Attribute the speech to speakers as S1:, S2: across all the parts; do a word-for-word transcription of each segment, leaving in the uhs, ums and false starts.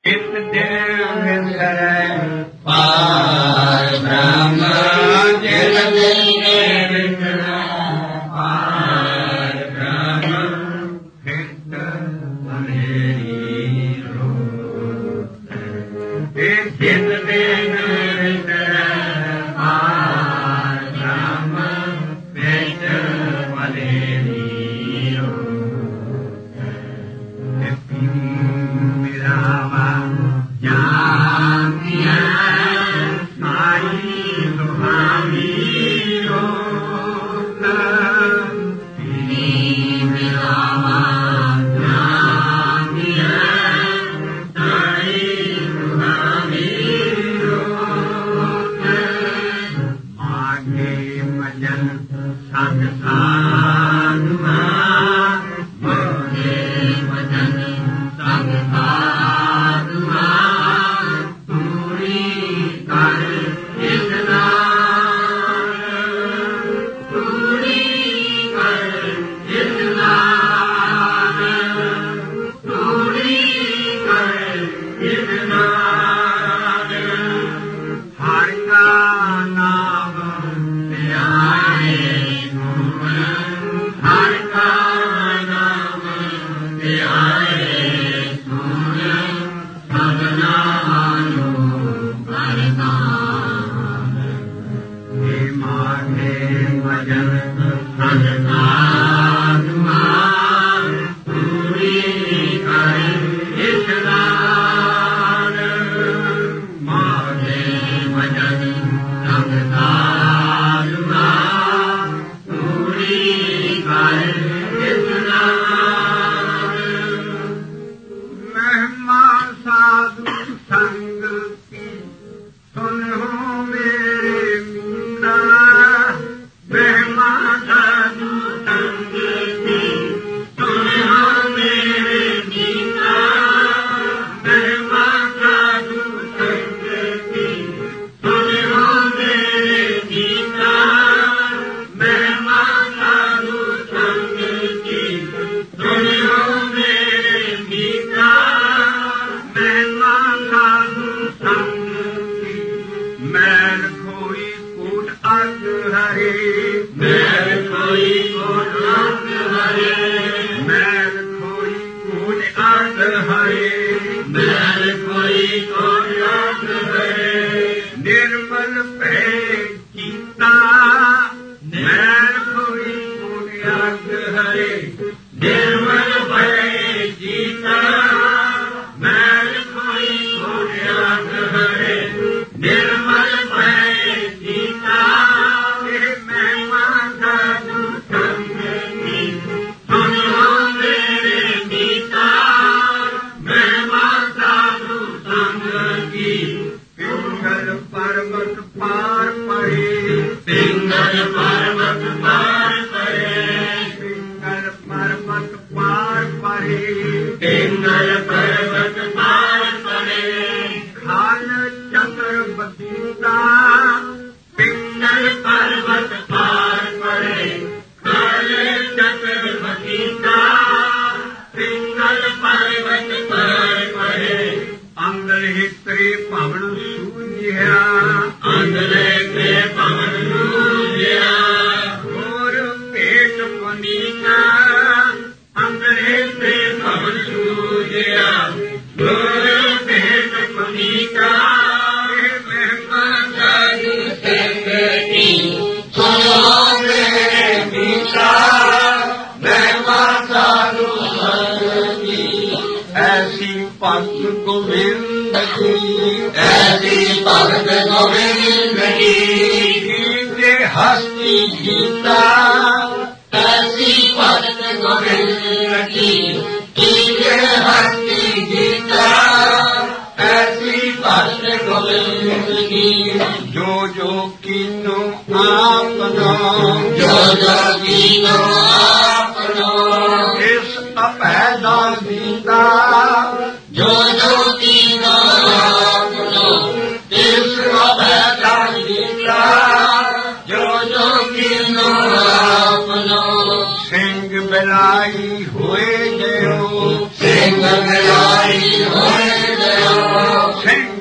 S1: ਇੱਕ ਦਿਨ ਵਿਸਰੈ ਪਾਰ ਬ੍ਰਹਮ ਜਿਨ ਦਿਨ ਵਿਸਰੈ ਪਾਰ ਬ੍ਰਹਮ ਹਿਤ ਹਨੇਰੀ ਰੋਤ ਇਹ ਜਿਨ ਦਿਨ ਵਿਸਰੈ ਪਾਰ ਬ੍ਰਹਮ ਹਿਤ ਹਨੇਰੀ ਰੋਤ ਇਹ ਮਿਲਾਵਾ ਜਾਨੀਐ ਮਾਈ ਸੁਹਾਵੀ ਰੋਤ ਨੀ ਮਿਲਾਵਾ ਜਾਨੀਐ ਮਾਈ ਸੁਹਾਵੀ ਰੋਤ ਮਾਗੇ ਮਜਨ ਸੰਗ ਸਾਧੁਆ ਮਾਗੇ ਮਜਨ ਸੰਗ ਸਾਧੁਆ ਪੂਰੀ ਕਰ ਇਸ ਨਾਲ ਪੂਰੀ ਕਰ ਇਸ ਨਾਲ ਪੂਰੀ ਕਰ ਇਸ ਨਾਲ ਹਰਿ ਕਾ ਨਾਮ ਧਿਆਏ ਗੁਣ ਹਰਿ ਕਾ ਨਾਮ ਧਿਆਏ ਗੁਣ ਸਭਨਾ ਨੂੰ ਵਰਦਾਨ ਏ ਮਾਗੇ ਮਜਨ ਸੰਗ ਸਾਧੁਆ ਪੂਰੀ ਕਰ ਇਸ ਨਾਲ ਮਾਗੇ ਮਜਨ ਸੰਗ ਸਾਧੁਆ ਪੂਰੀ ਕਰ ਇਸ ਨਾਲ ਮਹਿਮਾ ਸਾਧੂ ਸੰਗ ਕੀ ਸੁਨੋ ਮੇਰੇ ਮੀਨਾ ਮਹਿਮਾ ਸਾਧੂ ਸੰਗ ਕੀ ਸੁਨੋ ਮੇਰੇ ਮੀਨਾ ਮਹਿਮਾ ਸਾਧੂ ਸੰਗ ਕੀ ਸੁਨੋ ਮੇਰੇ ਮੀਨਾ ਮਹਿਮਾ ਸਾਧੂ ਸੰਗ ਕੀ ਸੁਨੋ ਮੇਰੇ ਮੀਨਾ ਮਹਿਮਾ ਸਾਧੂ ਸੰਗ ਕੀ ਮੈਲ ਕੋਈ ਕੂਟ ਅਗ ਹਰੇ ਮੈਲ ਕੋਈ ਕੂਟ ਅਗ ਹਰੇ ਮੈਲ ਕੋਈ ਕੂਟ ਅਗ ਹਰੇ ਮੈਲ ਕੋਈ ਕੂਟ ਅਗ ਹਰੇ ਨਿਰਮਲ ਭੈ ਕੀਤਾ ਮੈਲ ਕੋਈ ਕੂਟ ਅਗ ਹਰੇ ਨਿਰਮਲ ਭੈ ਕੀਤਾ ਮੈਲ ਕੋਈ ਕੂਟ ਅਗ ਹਰੇ ਨਿਰਮਲ ਭੈ ਕੀਤਾ ਇਹ ਮਹਿਮਾ ਸਾਧੂ ਸੰਗ ਕੀ ਸੁਨੋ ਮੇਰੇ ਮੀਤਾ ਮਹਿਮਾ ਸਾਧੂ ਸੰਗ ਕੀ ਪਿੰਗਲ ਪਰਬਤ ਪਾਰ ਪਰੇ ਪਿੰਗਲ ਪਰਬਤ ਪਾਰ ਪਰੇ ਪਿੰਗਲ ਪਰਬਤ ਪਾਰ ਪਰੇ ਪਿੰਗਲ ਪਰਬਤ ਪਾਰ ਪਰੇ ਖਾਲ ਚਕਰ ਬਦੀਤਾ ਪਿੰਗਲ ਪਰਬਤ ਪਾਰ ਪਰੇ ਖਾਲ ਚਕਰ ਬਦੀਤਾ ਪਿੰਗਲ ਪਰਬਤ ਪਾਰ ਪਰੇ ਅੰਗਲ ਹਿਤਰੇ ਭਵਨ ਸੂਝਿਆ ਅੰਗਲ ਹਿਤਰੇ ਭਵਨ ਸੂਝਿਆ ਹੋਰ ਭੇਟ ਪੁਨੀਤਾ ਅੰਗਲ ਹਿਤਰੇ ਭਵਨ ਸੂਝਿਆ ਹੋਰ ਭੇਟ ਪੁਨੀਤਾ ਮਹਿਮਾ ਸਾਧੂ ਸੰਗ ਕੀ ਸੁਨੋ ਮੇਰੇ ਮੀਤਾ ਮਹਿਮਾ ਸਾਧੂ ਸੰਗ ਕੀ ਐਸੀ ਭਗਤ ਗੋਬਿੰਦ ਕੀ ਐਸੀ ਭਗਤ ਗੋਬਿੰਦ ਕੀ ਕੀਤੇ ਹਸਤੀ ਗੀਤਾ ਐਸੀ ਭਗਤ ਗੋਬਿੰਦ ਕੀ ਕੀਤੇ ਹਸਤੀ ਗੀਤਾ ਐਸੀ ਭਗਤ ਗੋਬਿੰਦ ਕੀ ਜੋ ਜੋ ਕੀਨੋ ਆਪਨੋ ਜੋ ਜੋ ਕੀਨੋ ਆਪਨੋ ਇਸ ਅਭੈਦਾ ਗੀਤਾ ਜੋ ਜੋ ਕੀਨੋ ਆਪਨੋ ਇਸ ਅਭੈਦਾ ਗੀਤਾ ਜੋ ਜੋ ਕੀਨੋ ਆਪਨੋ ਸਿੰਘ ਬਿਲਾਈ ਹੋਏ ਜਿਉ ਸਿੰਘ ਬਿਲਾਈ ਹੋਏ ਜਿਉ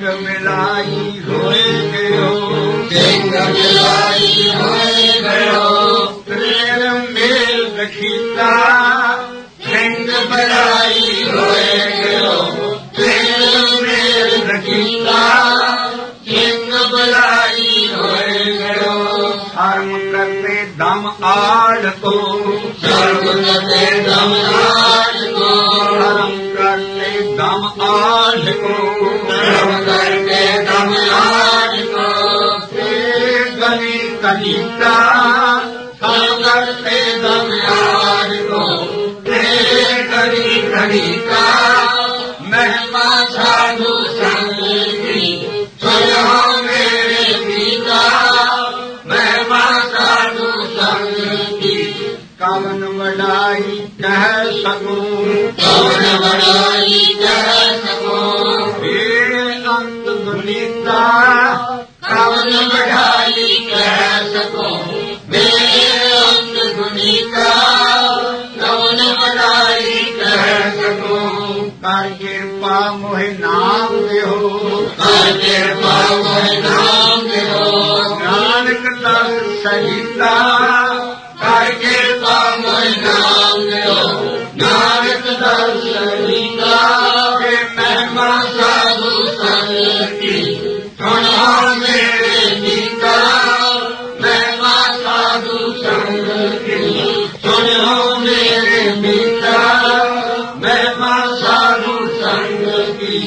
S1: मिलाई होए गयो
S2: सिंग मिलाई होए गयो
S1: तेरे मेल दखीता
S2: सिंग मिलाई होए गयो तेरे मेल दखीता सिंग मिलाई होए गयो
S1: शर्म करते दम आड़ को
S2: शर्म करते दम आड़ को
S1: शर्म करते दम आड़ को
S2: शर्म करके दम आड़ को
S1: गली कलीता
S2: शर्म करते दम आड़ को गली कलीता महिमा साधु संग की सुनो मेरे पिता महिमा साधु संग की
S1: कवन वडाई कह सकूं
S2: कौन बड़ाई कह सकूं
S1: मेरे अंत दुनीता
S2: कौन बढ़ाई कह सकूं मेरे अंत गुनीता कौन बढ़ाई कह सकूं
S1: कर कृपा मोहि नाम देहो
S2: कर कृपा मोहि नाम देहो
S1: नानक दास सहिता
S2: कर कृपा मोहि नाम देहो नानक दास सहिता
S1: के महिमा
S2: साधु संग की सुनो मेरे पिता महिमा साधु संग की सुनो मेरे पिता महिमा साधु संग की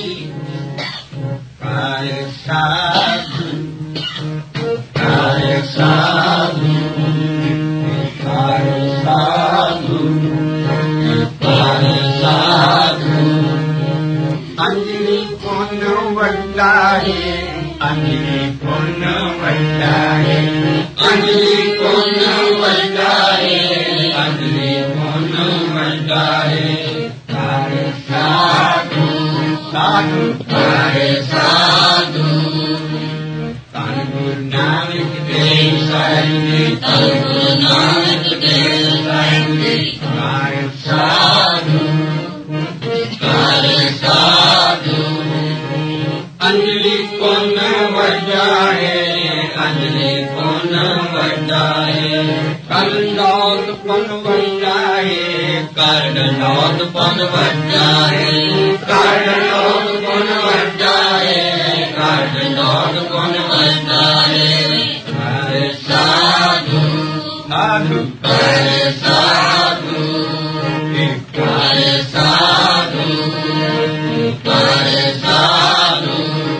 S1: काय साधु
S2: काय साधु काय साधु काय साधु
S1: अंजलि पुन वड्डा है अंजलि पुन वड्डा है
S2: अंजलि पुन वड्डा है अंजलि पुन वड्डा है काय साधु
S1: साधु
S2: काय साधु धन गुरु नानक देव संगी धन गुरु नानक देव संगी काय साधु काय साधु अंजलि पुन वड्डा है अंजलि पुन वड्डा है
S1: करनौत पुन वड्डा है
S2: करनौत पुन वड्डा है करनौत पुन वड्डा है करनौत पुन वड्डा है काय साधु
S1: साधु
S2: काय साधु काय साधु काय साधु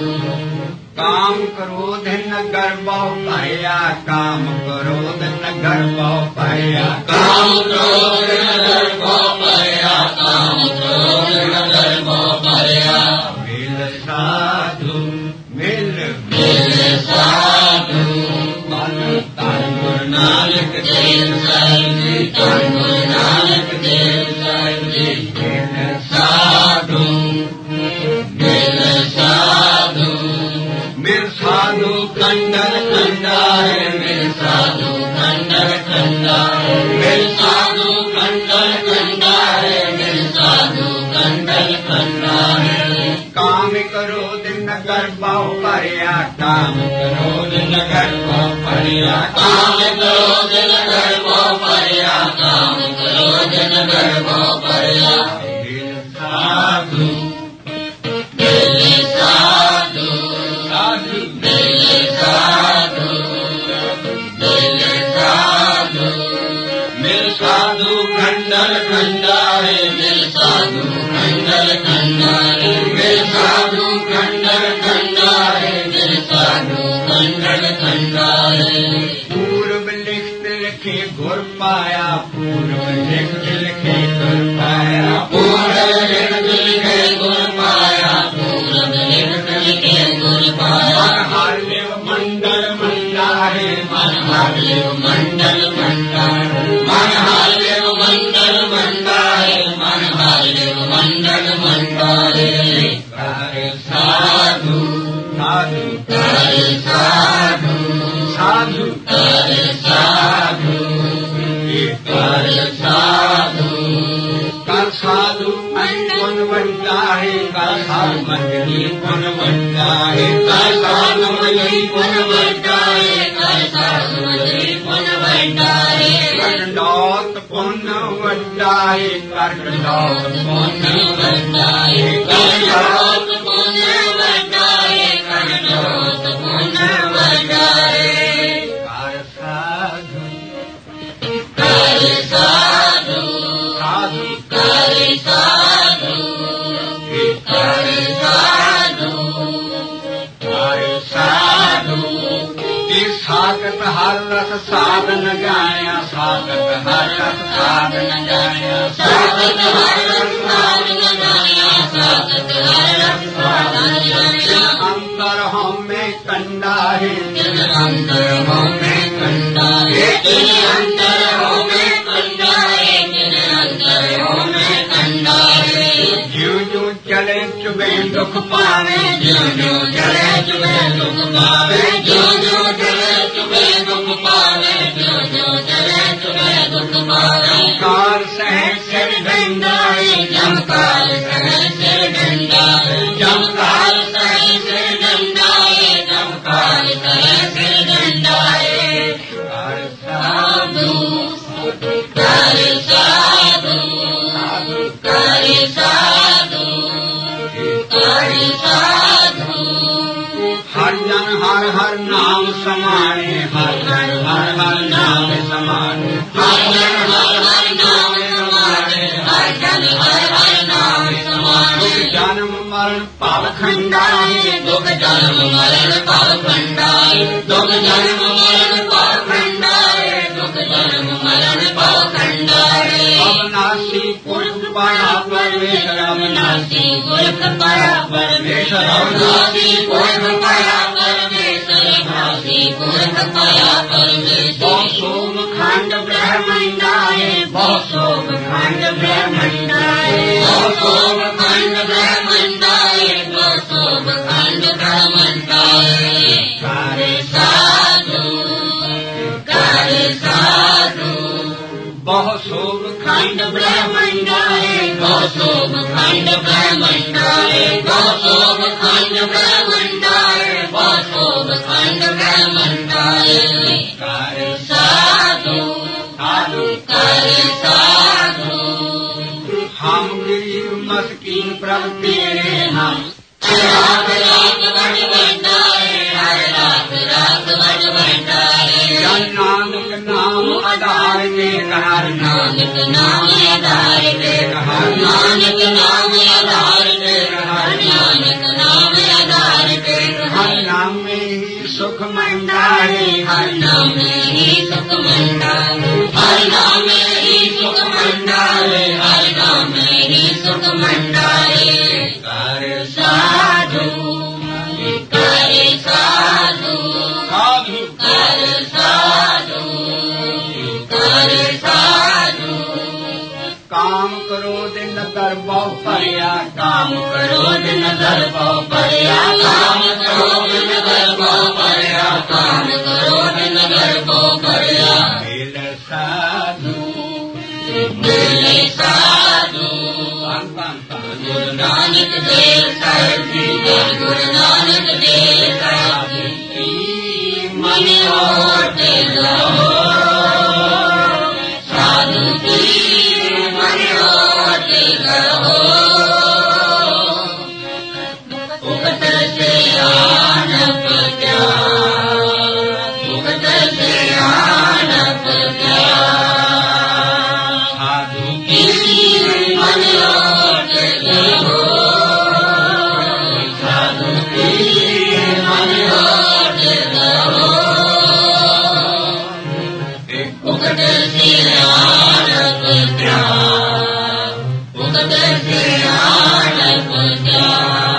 S1: काम क्रोध न गर्भ भया काम क्रोध न गर्भ भया
S2: काम क्रोध नगर को पया काम क्रोध नगर को पया
S1: मिल साधु मिल
S2: मेरे साधु
S1: मन
S2: धन गुरु नानक देव संगी धन गुरु नानक देव संगी मेरे साधु मेरे साधु
S1: मिल साधु
S2: खंडन खंडा है मेरे साधु खंडन खंडा है मेरे साधु खंडन खंडा है मेरे साधु खंडन खंडा है
S1: काम क्रोध न गर्भ भया
S2: काम क्रोध नगर को पड़िया काम क्रोध नगर को पड़िया काम क्रोध नगर को पड़िया
S1: मिल
S2: साधु मेरे साधु
S1: साधु
S2: मेरे साधु मेरे साधु मेरे साधु खंडन खंडा है मेरे साधु खंडन खंडा है मेरे साधु खंडन खंडा है मेरे साधु खंडन खंडा है
S1: पूर्व लिखत लिखे गुर पाया पूर्व लिखत लिखे गुर पाया
S2: पूर्ण लिखत लिखे गुर पाया पूर्ण लिखत लिखे गुर पाया
S1: मन हार्देव मंडल मंडारे
S2: मन हार्देव मंडल मंडारे मन हार्देव मंडल मंडारे मन हार्देव मंडल मंडारे काय साधु
S1: साधु
S2: काय साधु
S1: साधु
S2: काय साधु काय साधु
S1: कल साधु मन वड्डा है कल साधु मंडली मन वड्डा है वरदाई कर दौलत पुण्य वरदाई कर दौलत पुण्य वरदाई कर दौलत पुण्य वरदाई कर साधु कर साधु साधु कर साधु कर साधु कर साधु सागत हर रस साधन गाया सागत हर रस साधन गाया सागत हर रस साधन गाया सागत हर रस साधन गाया अंतर हमें कंडा है अंतर हमें कंडा है अंतर हमें कंडा है अंतर हमें कंडा है जो जो चले चुबे दुख पावे जो जो चले चुबे दुख पावे जो जो चले चुबे दुख पावे जो जो चले चुबे दुख पावे काल सह सिर डंडाए जमकाल सह सिर डंडाए जमकाल सह सिर डंडाए जमकाल सह सिर डंडाए कर साधु कर साधु कर साधु कर साधु हर जन हर हर नाम समाने हर जन हर हर नाम समाने हर जन हर हर नाम समाने हर जन हर हर नाम समाने जन्म मरण पाप खंडाए दुख जन्म मरण पाप खंडाए दुख जन्म मरण पाप खंडाए दुख जन्म मरण पाप खंडाए अविनाशी पुरुष पाया परमेश्वर अविनाशी पुरुष पाया परमेश्वर अविनाशी पुरुष पाया परमेश्वर अविनाशी पुरुष पाया परमेश्वर बहुसोम खंड ब्रह्मंडाए बहुसोम खंड ब्रह्मंडाए बहुसोम खंड ब्रह्मंडाए बहुसोम खंड ब्रह्मंडाए कर साधु कर साधु बहुसोम खंड ब्रह्मंडाए बहुसोम खंड ब्रह्मंडाए बहुसोम खंड ब्रह्मंडाए बहुसोम खंड ब्रह्मंडाए कर साधु साधु कर साधु हम गरीब मस्कीन प्रभु तेरे हम रात रात बड़ बंडाए हर रात रात बड़ बंडाए जन नानक नाम आधार के हर नानक नाम आधार के हर नानक नाम आधार के हर नानक नाम आधार के हर नाम में ही सुख मंडाए हर नाम में ही सुख मंडाए हर नाम में ही सुख मंडाए हर नाम में ही सुख मंडाए कर साधु कर साधु साधु कर साधु कर साधु काम करो दिन दरबार परिया काम करो दिन दरबार परिया काम करो दिन दरबार परिया काम करो दिन दरबार परिया मिल साधु मिल साधु गुरु नानक देव साहिब जी गुरु नानक देव साहिब जी मन ओटे रहो साधु की मन ओटे रहो उगत से आनप क्या उगत से आनप क्या साधु की मन ओटे रहो साधु की मन ओटे रहो उगत से आनप क्या उगत से आनप क्या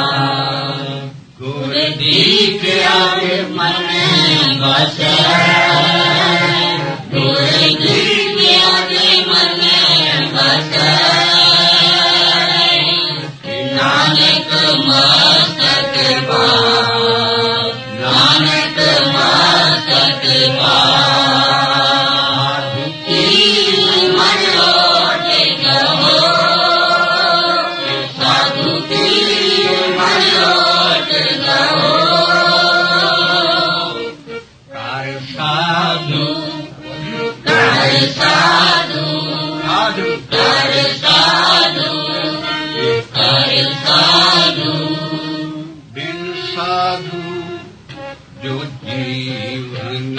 S1: गुरु दीप आगे मन बसे गुरु दीप आगे मन बसे नानक मस्तक पार नानक मस्तक पार मन ओटे रहो साधु की मन ओटे रहो कर जीवन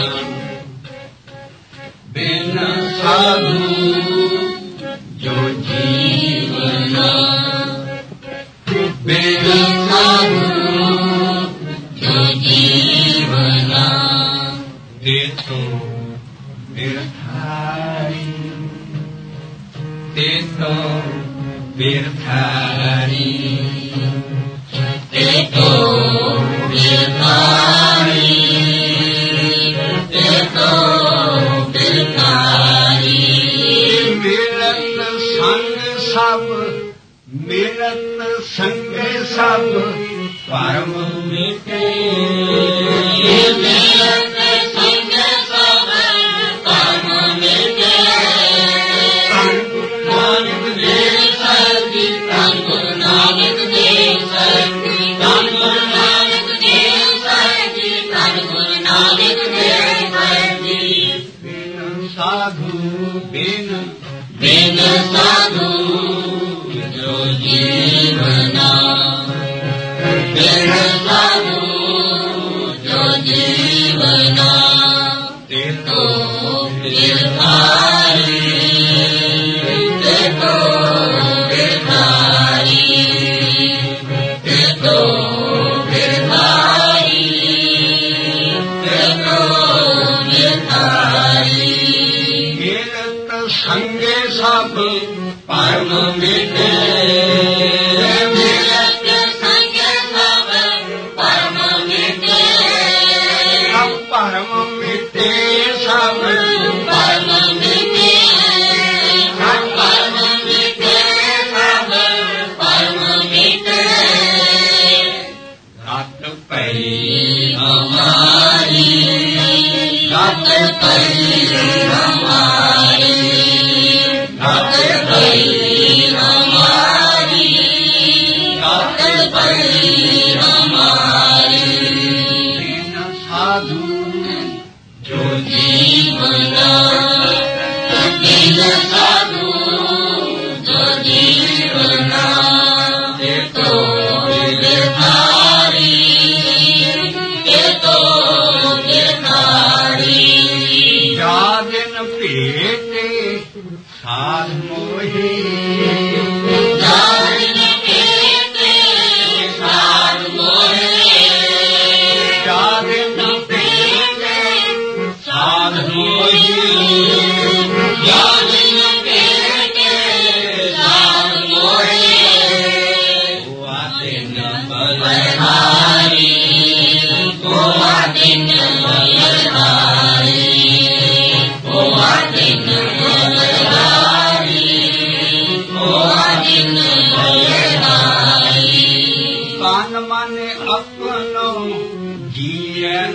S1: बिन साधु जो जीवन बिन साधु जो जीवन दे तो बिरथारी दे तो बिरथारी दे तो बिरथारी दे तो बिरथारी मिलत संग सब मिलत संग सब परम मिटे मिलत संग सब परम मिटे तन नानक दे सरदी तन नानक दे सरदी तन नानक दे सरदी तन नानक दे सरदी बिन साधु बिन बिन साधु जो जीवना बिन साधु जो जीवना ते तो बिरथारी ते तो बिरथारी ते तो बिरथारी ते तो बिरथारी मिलत संगे सब परम मिटे मिलत संगे सब परम मिटे सब परम मिटे सब परम मिटे सब परम मिटे सब परम मिटे रात पई हमारी रात पई हमारी रात पई हमारी रात पई हमारी बिन साधु जो जीवना बिन साधु जो जीवना ते तो बिरथारी ते तो बिरथारी जा दिन भेटे साध मोहे जा दिन भेटे साध मोहे जा दिन भेटे साध मोहे जा दिन भेटे साध मोहे हुआ दिन बलहारी हुआ दिन बलहारी हुआ दिन बलहारी हुआ दिन बलहारी कान माने अपनो जीवन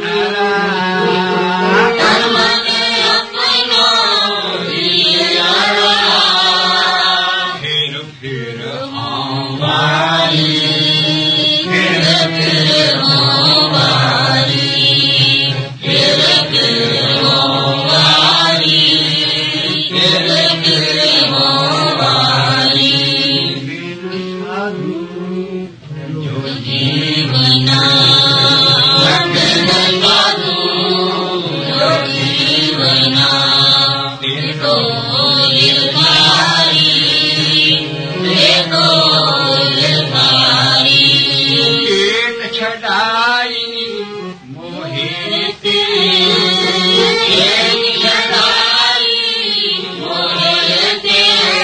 S1: कान माने अपनो जीवन फिर फिर हमारी फिर फिर हमारी फिर फिर हमारी फिर फिर हमारी बिन साधु जो जीवना बिन साधु जो जीवना ते तो बिरथारी ते तो बिरथारी एक छड़ाई मोहे ते एक छड़ाई मोहे ते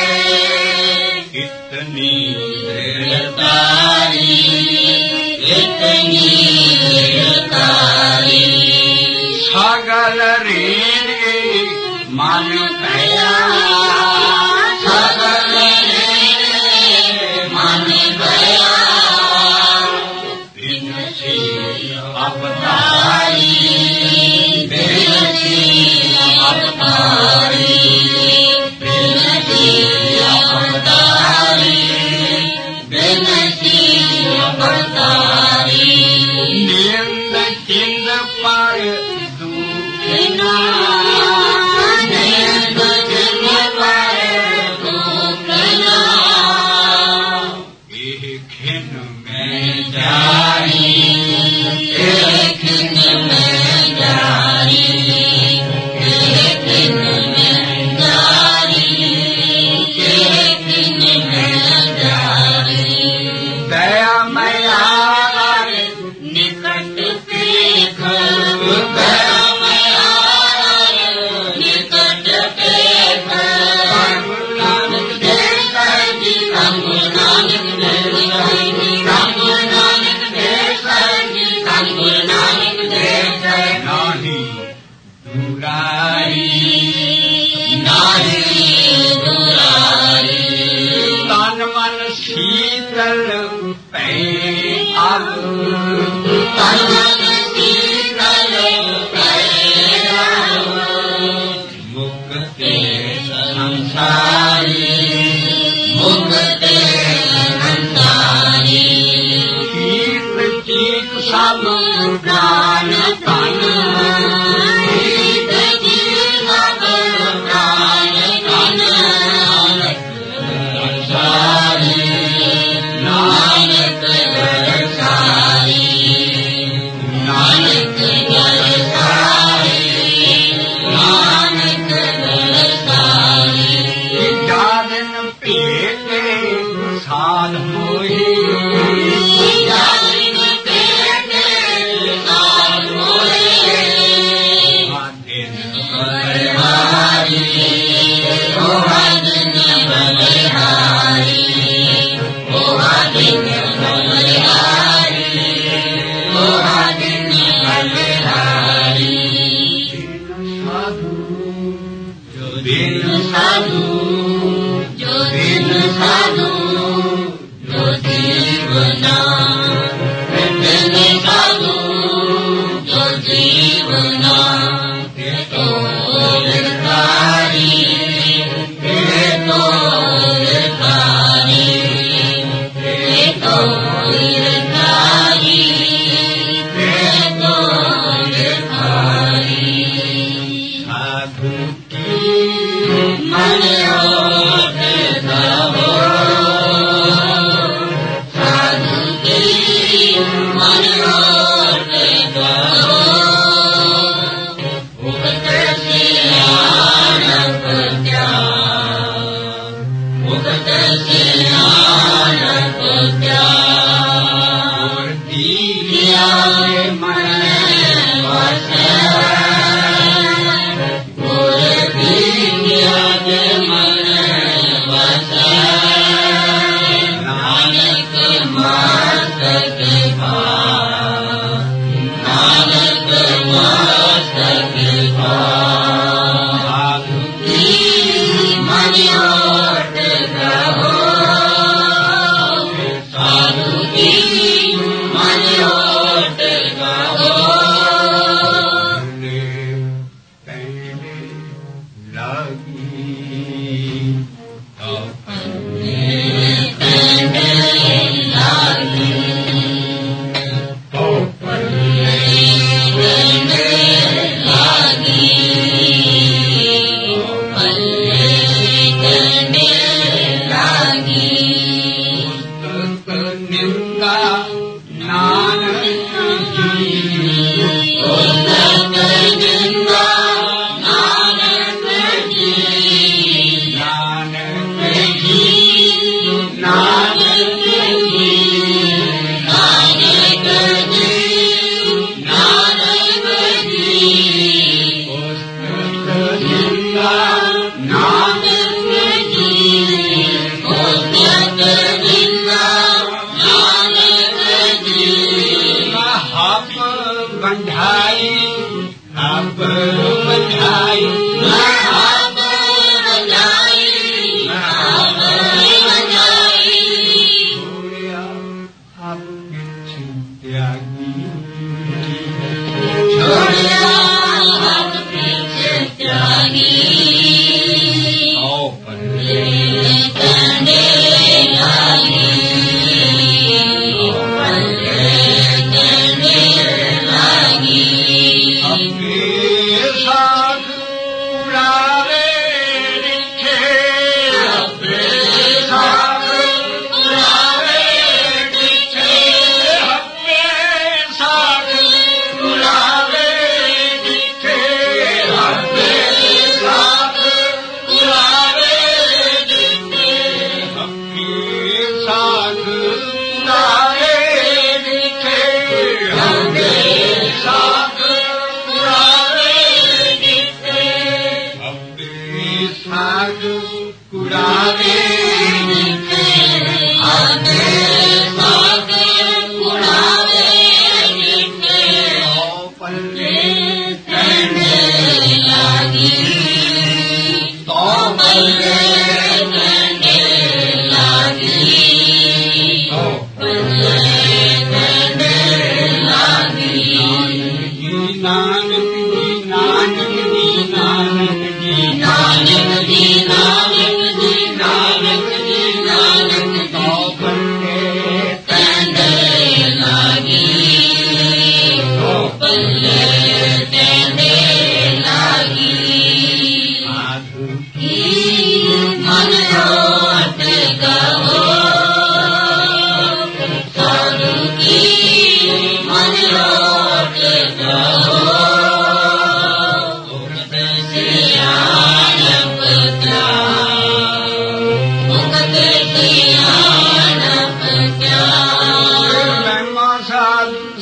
S1: इतनी दृढ़तारी इतनी दृढ़तारी सागल रेंगे मन पया सागल रेंगे मन पया बिन सी अवतारी बिन सी अवतारी बिन सी अवतारी बिन सी अवतारी निंद चिंद पर दुखना निंद चिंद पर दुखना एक खिन में जारी एक खिन में एक सब प्राण तन एक सब प्राण तन सारी नानक सारी नानक सारी नानक सारी जान पेटे साल मोही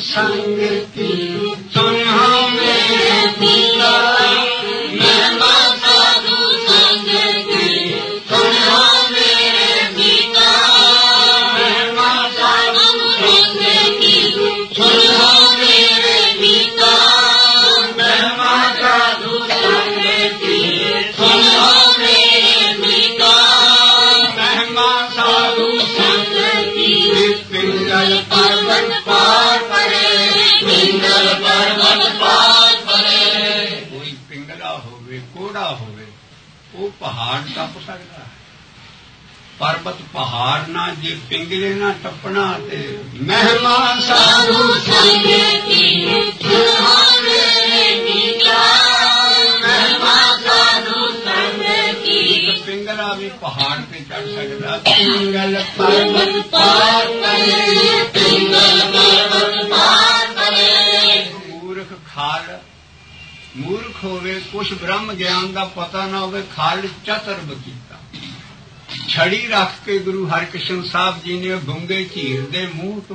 S1: संग की सुनो मेरे पिता
S2: महिमा साधु संग की सुनो मेरे पिता
S1: महिमा
S2: साधु संग की सुनो मेरे पिता
S1: महिमा साधु संग की
S2: सुनो मेरे पिता
S1: महिमा साधु
S2: संग की
S1: पिंगल
S2: पर्वत पार परे पिंगल पर्वत पार परे
S1: कोई पिंगला होवे कोड़ा होवे वो पहाड़ टप सकता है पर्वत पहाड़ ना जे पिंगले ना टपना ते महिमा साधु
S2: साधु संग की सुनो मेरे पिता महिमा साधु संग की
S1: पिंगला भी पहाड़ पे चढ़ सकता पिंगल पर्वत
S2: पर्वत पार करे पिंगल पर्वत पार करे
S1: मूर्ख खाल मूर्ख होवे कुछ ब्रह्म ज्ञान का पता ना होवे खाल चतुर बकीता छड़ी रख के गुरु हरकृष्ण साहब जी ने गुंगे झीर दे मूंह तो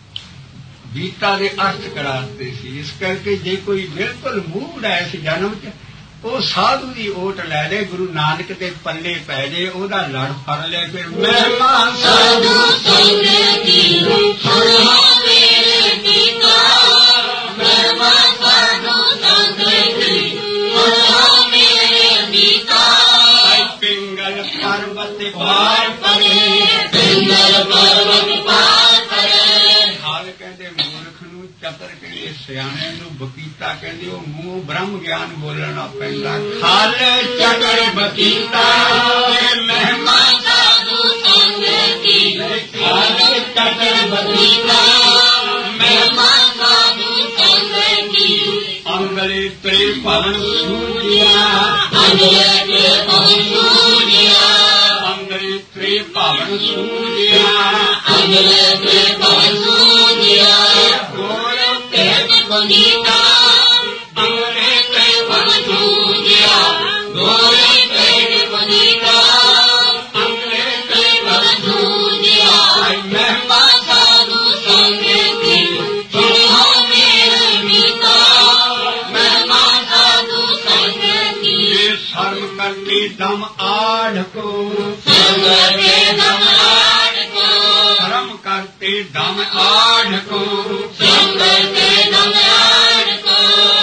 S1: गीता दे अर्थ कराते सी इस करके जे कोई बिल्कुल मूंह उड़ाए सी जन्म च ਉਹ ਸਾਧੂ ਦੀ ਓਟ ਲੈ ਲੈ ਗੁਰੂ ਨਾਨਕ ਦੇ ਪੱਲੇ ਪੈ ਜੇ ਉਹਦਾ ਲੜ ਫੜ ਲੈ ਫਿਰ ਮਹਿਮਾ
S2: साधु संग की सुनो मेरे पिता महिमा साधु संग की सुनो मेरे पिता
S1: पिंगल पर्वत पार
S2: परे पिंगल पर्वत पार परे
S1: ਹਾਲ ਕਹਿੰਦੇ ਮੂਰਖ ਨੂੰ ਚਤਰ ਕਹਿੰਦੇ ਸਿਆਣੇ ਨੂੰ ਬਕੀਤਾ ਕਹਿੰਦੇ ਉਹ ਮੂੰਹ ਬ੍ਰਹਮ ਗਿਆਨ ਬੋਲਣਾ ਪੈਂਦਾ ਖਾਲ ਚਤਰ ਬਕੀਤਾ ਮਹਿਮਾ
S2: साधु संग की साधु चतर बदीता महिमा साधु संग की
S1: ਅੰਗਲੇ ਤੇ ਭਵਨ ਸੂਰਿਆ
S2: अंगले के पवन सूर्या
S1: ਅੰਗਲੇ ਤੇ ਭਵਨ ਸੂਰਿਆ
S2: अंगले के पवन सूर्या
S1: ਗੋਰ
S2: पेट बदीता अंगले के पवन सूर्या गोरे पेट बदीता अंगले के पवन सूर्या महिमा साधु संग की सुनो मेरे पिता महिमा साधु संग की
S1: शर्म करके दम आढ़ को
S2: संग के नमलाड को
S1: शर्म करते दम आढ़ को
S2: संग के नमलाड को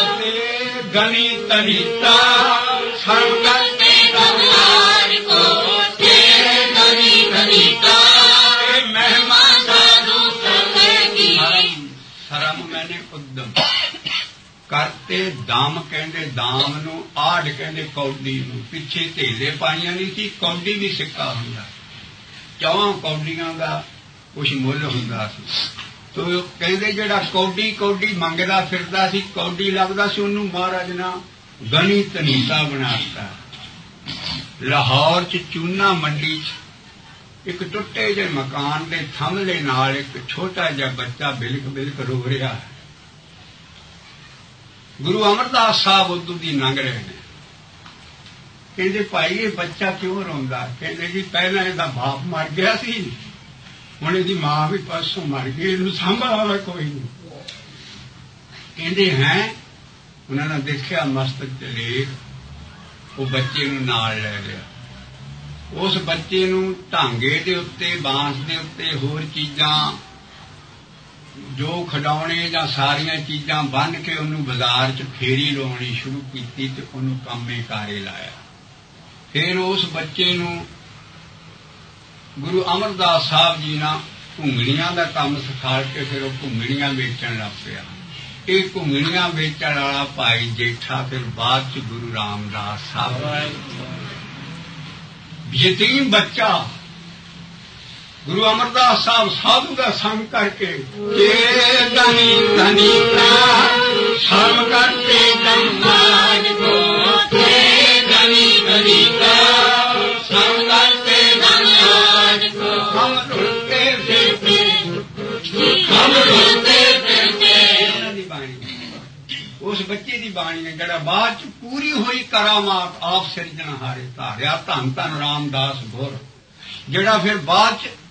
S1: गणी तरीता शर्म
S2: करते नमलाड को तेरे गनी गनीता महिमा साधु संग की
S1: शर्म शर्म मैंने उद्दम करते दम कहते दाम ਨੂੰ ਆੜ ਕਹਿੰਦੇ ਕੌਡੀ ਨੂੰ ਪਿੱਛੇ ਢੇਲੇ ਪਾਈਆਂ ਨਹੀਂ ਸੀ ਕੌਡੀ ਵੀ ਸਿੱਕਾ ਹੁੰਦਾ ਚੌਂ ਕੌਡੀਆਂ ਦਾ ਕੁਛ ਮੁੱਲ ਹੁੰਦਾ ਸੀ ਤੋ ਕਹਿੰਦੇ ਜਿਹੜਾ ਕੌਡੀ ਕੌਡੀ ਮੰਗਦਾ ਫਿਰਦਾ ਸੀ ਕੌਡੀ ਲੱਭਦਾ ਸੀ ਉਹਨੂੰ ਮਹਾਰਾਜ ਨੇ ਗਣੀ ਤਨੀਤਾ ਬਣਾਤਾ ਲਾਹੌਰ ਚ ਚੂਨਾ ਮੰਡੀ ਚ ਇੱਕ ਟੁੱਟੇ ਜਿਹੇ ਮਕਾਨ ਦੇ ਥੰਮਲੇ ਨਾਲ ਇੱਕ ਛੋਟਾ ਜਿਹਾ ਬੱਚਾ ਬਿਲਕ ਬਿਲਕ ਰੋ ਰਿਹਾ ਹੈ ਗੁਰੂ ਅਮਰਦਾਸ ਸਾਹਿਬ ਉਦੋਂ ਦੀ ਲੰਘ ਰਹੇ ਨੇ ਕਹਿੰਦੇ ਭਾਈ ਇਹ ਬੱਚਾ ਕਿਉਂ ਰੋਂਦਾ ਕਹਿੰਦੇ ਜੀ ਪਹਿਲਾਂ ਇਹਦਾ ਬਾਪ ਮਰ ਗਿਆ ਸੀ ਹੁਣ ਇਹਦੀ ਮਾਂ ਵੀ ਪਰਸੋਂ ਮਰ ਗਈ ਇਹਨੂੰ ਸੰਭਾਲਣਾ ਕੋਈ ਨਹੀਂ ਕਹਿੰਦੇ ਹੈ ਉਹਨਾਂ ਨੇ ਦੇਖਿਆ ਮਸਤਕ ਤੇ ਲੇਖ ਉਹ ਬੱਚੇ ਨੂੰ ਨਾਲ ਲੈ ਲਿਆ ਉਸ ਬੱਚੇ ਨੂੰ ਢਾਂਗੇ ਦੇ ਉੱਤੇ ਬਾਂਸ ਦੇ ਉੱਤੇ ਹੋਰ ਚੀਜ਼ਾਂ ਜੋ ਖਿਡੌਣੇ ਜਾਂ ਸਾਰੀਆਂ ਚੀਜ਼ਾਂ ਬੰਨ੍ਹ ਕੇ ਉਹਨੂੰ ਬਾਜ਼ਾਰ 'ਚ ਫੇਰੀ ਲਾਉਣੀ ਸ਼ੁਰੂ ਕੀਤੀ ਤੇ ਉਹਨੂੰ ਕੰਮੇ ਕਾਰੇ ਲਾਇਆ ਫਿਰ ਉਸ ਬੱਚੇ ਨੂੰ ਗੁਰੂ ਅਮਰਦਾਸ ਸਾਹਿਬ ਜੀ ਨੇ ਘੁੰਗਣੀਆਂ ਦਾ ਕੰਮ ਸਿਖਾ ਕੇ ਫਿਰ ਉਹ ਘੁੰਗਣੀਆਂ ਵੇਚਣ ਲੱਗ ਪਿਆ ਇਹ ਘੁੰਗਣੀਆਂ ਵੇਚਣ ਵਾਲਾ ਭਾਈ ਜੇਠਾ ਫਿਰ ਬਾਅਦ 'ਚ ਗੁਰੂ ਰਾਮਦਾਸ ਸਾਹਿਬ ਯਤੀਮ ਬੱਚਾ ਗੁਰੂ ਅਮਰਦਾਸ ਸਾਹਿਬ ਸਾਧੂ ਦਾ ਸੰਗ ਕਰਕੇ ਕੇ ਗਨੀ ਗਨੀ ਸ਼ਰਮ ਕਰਕੇ ਦਮਾਨ ਕੋ ਕੇ ਗਨੀ ਗਨੀ ਸ਼ਰਮ ਕਰਕੇ ਦਮਾਨ ਕੋ ਹਮ ਰੁੱਤੇ ਫਿਰਤੇ ਹਮ ਰੁੱਤੇ ਫਿਰਤੇ ਦੀ ਬਾਣੀ ਉਸ ਬੱਚੇ ਦੀ ਬਾਣੀ ਹੈ ਜਿਹੜਾ ਬਾਅਦ ਚ ਪੂਰੀ ਹੋਈ ਕਰਾਮਾਤ ਆਪ ਸਿਰਜਣਹਾਰੇ ਧਾਰਿਆ ਧੰਨ ਧੰਨ ਰਾਮਦਾਸ ਗੁਰ ਜਿਹੜਾ ਫਿਰ ਬਾਅਦ ਚ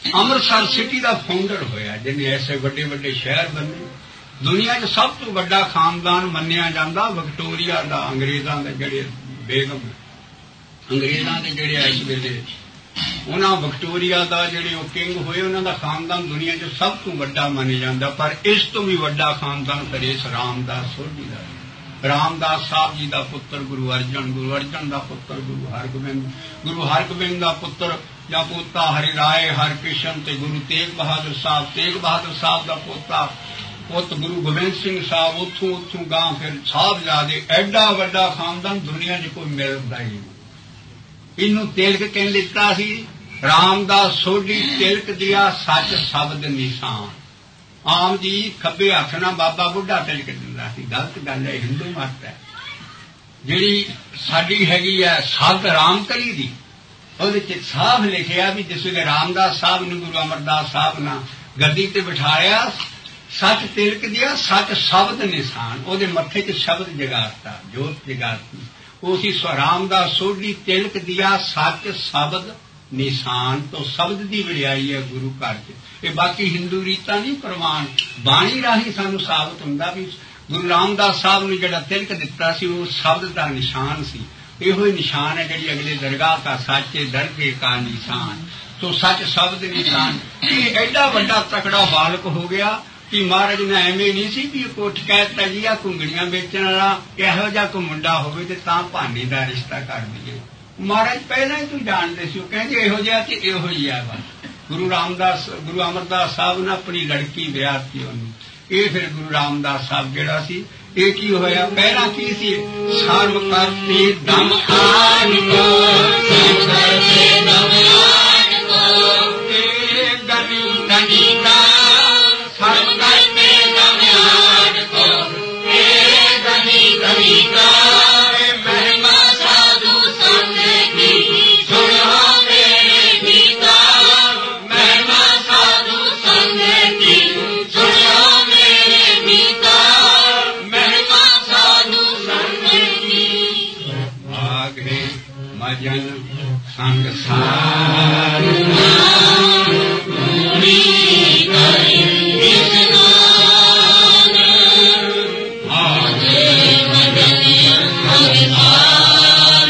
S1: ਅੰਮ੍ਰਿਤਸਰ ਸਿਟੀ ਦਾ ਫਾਊਂਡਰ ਹੋਇਆ, ਜਿਹਨੇ ਐਸੇ ਵੱਡੇ ਵੱਡੇ ਸ਼ਹਿਰ ਬਣੇ। ਦੁਨੀਆ 'ਚ ਸਭ ਤੋਂ ਵੱਡਾ ਖਾਨਦਾਨ ਮੰਨਿਆ ਜਾਂਦਾ ਵਿਕਟੋਰੀਆ ਦਾ, ਅੰਗਰੇਜ਼ਾਂ ਦੇ ਜਿਹੜੇ ਬੇਗਮ, ਅੰਗਰੇਜ਼ਾਂ ਦੇ ਜਿਹੜੇ ਇਸ ਵੇਲੇ ਉਹਨਾਂ ਵਿਕਟੋਰੀਆ ਦਾ ਜਿਹੜੇ ਉਹ ਕਿੰਗ ਹੋਏ, ਉਹਨਾਂ ਦਾ ਖਾਨਦਾਨ ਦੁਨੀਆ 'ਚ ਸਭ ਤੋਂ ਵੱਡਾ ਮੰਨਿਆ ਜਾਂਦਾ। ਪਰ ਇਸ ਤੋਂ ਵੀ ਵੱਡਾ ਖਾਨਦਾਨ ਫਿਰ ਇਸ ਰਾਮਦਾਸ ਸੋਢੀ ਦਾ। ਰਾਮਦਾਸ ਸਾਹਿਬ ਜੀ ਦਾ ਪੁੱਤਰ ਗੁਰੂ ਅਰਜਨ, ਗੁਰੂ ਅਰਜਨ ਦਾ ਪੁੱਤਰ ਗੁਰੂ ਹਰਗੋਬਿੰਦ, ਗੁਰੂ ਹਰਗੋਬਿੰਦ ਦਾ ਪੁੱਤਰ ਜਾਂ ਪੋਤਾ ਹਰਿ ਰਾਏ ਹਰਕ੍ਰਿਸ਼ਨ ਤੇ ਗੁਰੂ ਤੇਗ ਬਹਾਦਰ ਸਾਹਿਬ, ਤੇਗ ਬਹਾਦਰ ਸਾਹਿਬ ਦਾ ਪੋਤਾ ਪੁੱਤ ਗੁਰੂ ਗੋਬਿੰਦ ਸਿੰਘ ਸਾਹਿਬ। ਉੱਥੋਂ ਉੱਥੋਂ ਗਾਂ ਫਿਰ ਸਾਹਿਬਜ਼ਾਦੇ। ਐਡਾ ਵੱਡਾ ਖਾਨਦਾਨ ਦੁਨੀਆ 'ਚ ਕੋਈ ਮਿਲਦਾ ਹੀ ਨਹੀਂ। ਇਹਨੂੰ ਤਿਲਕ ਕਹਿ ਦਿੱਤਾ ਸੀ ਰਾਮਦਾਸ ਸੋਢੀ, ਤਿਲਕ ਦਿਆ ਸੱਚ ਸ਼ਬਦ ਨਿਸ਼ਾਨ। ਆਮ ਜੀ ਖੱਬੇ ਹੱਥ ਨਾਲ ਬਾਬਾ ਬੁੱਢਾ ਤਿਲਕ ਦਿੰਦਾ ਸੀ, ਗਲਤ ਗੱਲ ਹੈ, ਹਿੰਦੂ ਮਤ ਹੈ। ਜਿਹੜੀ ਸਾਡੀ ਹੈਗੀ ਹੈ ਸੱਤ ਰਾਮਕਲੀ ਦੀ, ਉਹਦੇ 'ਚ ਸਾਫ਼ ਲਿਖਿਆ ਵੀ ਜਿਸ ਵੇਲੇ ਰਾਮਦਾਸ ਸਾਹਿਬ ਨੂੰ ਗੁਰੂ ਅਮਰਦਾਸ ਸਾਹਿਬ ਨਾਲ ਗੱਦੀ ਤੇ ਬਿਠਾਇਆ, ਸੱਚ ਤਿਲਕ ਦਿਆ ਸੱਚ ਸ਼ਬਦ ਨਿਸ਼ਾਨ, ਉਹਦੇ ਮੱਥੇ 'ਚ ਸ਼ਬਦ ਜਗਾਤਾ, ਜੋਤ ਜਗਾਤੀ। ਉਹ ਸੀ ਰਾਮਦਾਸ ਸੋਢੀ, ਤਿਲਕ ਦਿਆ ਸੱਚ ਸ਼ਬਦ ਨਿਸ਼ਾਨ। ਤੋਂ ਸ਼ਬਦ ਦੀ ਵਡਿਆਈ ਹੈ ਗੁਰੂ ਘਰ 'ਚ। ਇਹ ਬਾਕੀ ਹਿੰਦੂ ਰੀਤਾਂ ਨਹੀਂ ਪ੍ਰਵਾਨ, ਬਾਣੀ ਰਾਹੀਂ ਸਾਨੂੰ ਸਾਬਤ ਹੁੰਦਾ ਵੀ ਗੁਰੂ ਰਾਮਦਾਸ ਸਾਹਿਬ ਨੂੰ ਜਿਹੜਾ ਤਿਲਕ ਦਿੱਤਾ ਸੀ ਉਹ ਸ਼ਬਦ ਦਾ ਨਿਸ਼ਾਨ ਸੀ। ਇਹੋ ਹੀ ਨਿਸ਼ਾਨ ਹੈ ਜਿਹੜੀ ਅਗਲੇ ਦਰਗਾਹ ਦਾ ਸਾਚੇ ਦਰਗੇ ਕਾ ਨਿਸ਼ਾਨ। ਤੋਂ ਸੱਚ ਸ਼ਬਦ ਨਿਸ਼ਾਨ। ਇਹ ਐਡਾ ਵੱਡਾ ਤਕੜਾ ਬਾਲਕ ਹੋ ਗਿਆ ਕਿ ਮਹਾਰਾਜ ਨੇ ਐਵੇਂ ਨਹੀਂ ਸੀ ਵੀ ਕੁੱਠ ਕਹਿ ਦਿੱਤਾ ਜੀ ਆ ਘੁੰਗਣੀਆਂ ਵੇਚਣ ਵਾਲਾ ਇਹੋ ਜਿਹਾ ਕੋਈ ਮੁੰਡਾ ਹੋਵੇ ਤੇ ਤਾਂ ਭਾਨੀ ਦਾ ਰਿਸ਼ਤਾ ਕਰ ਦਈਏ। ਮਹਾਰਾਜ ਪਹਿਲਾਂ ਹੀ ਤੂੰ ਜਾਣਦੇ ਸੀ, ਉਹ ਕਹਿੰਦੇ ਇਹੋ ਜਿਹਾ ਤੇ ਇਹੋ ਹੀ ਆ। ਬਸ ਗੁਰੂ ਰਾਮਦਾਸ ਗੁਰੂ ਅਮਰਦਾਸ ਸਾਹਿਬ ਨੇ ਆਪਣੀ ਲੜਕੀ ਵਿਆਹਤੀ ਉਹਨੂੰ। ਇਹ ਫਿਰ ਗੁਰੂ ਰਾਮਦਾਸ ਸਾਹਿਬ ਜਿਹੜਾ ਸੀ ਇਹ ਕੀ ਹੋਇਆ, ਪਹਿਲਾਂ ਕੀ ਸੀ, ਸਰਬ ਕਰਤੇ ਦਮ ਆਨ ਕੋ ਕਰਤੇ ਦਮ ਆਨ ਕੋ ਇਹ ਗਨੀ ਗਨੀ ਦਾ ਸਰਬ ਕਰਤੇ ਦਮ ਆਨ ਕੋ ਇਹ ਗਨੀ ਗਨੀ ਦਾ ਮਹਿਮਾ ਸਾਧੂ ਸੰਗ ਕੀ ਸੁਣੋ ਮੇਰੇ ਗੀਤਾ, ਮਹਿਮਾ ਸਾਧੂ ਸੰਗ ਕੀ ਸੁਣੋ ਮੇਰੇ ਗੀਤਾ, ਮਹਿਮਾ ਸਾਧੂ ਸੰਗ ਕੀ ਆਗੇ ਮਜਨ ਸੰਗ ਸਾਧ ਪੂਰੀ ਕਰੀ ਇਸਨਾਨ, ਆਗੇ ਮਜਨ ਸੰਗ ਸਾਧ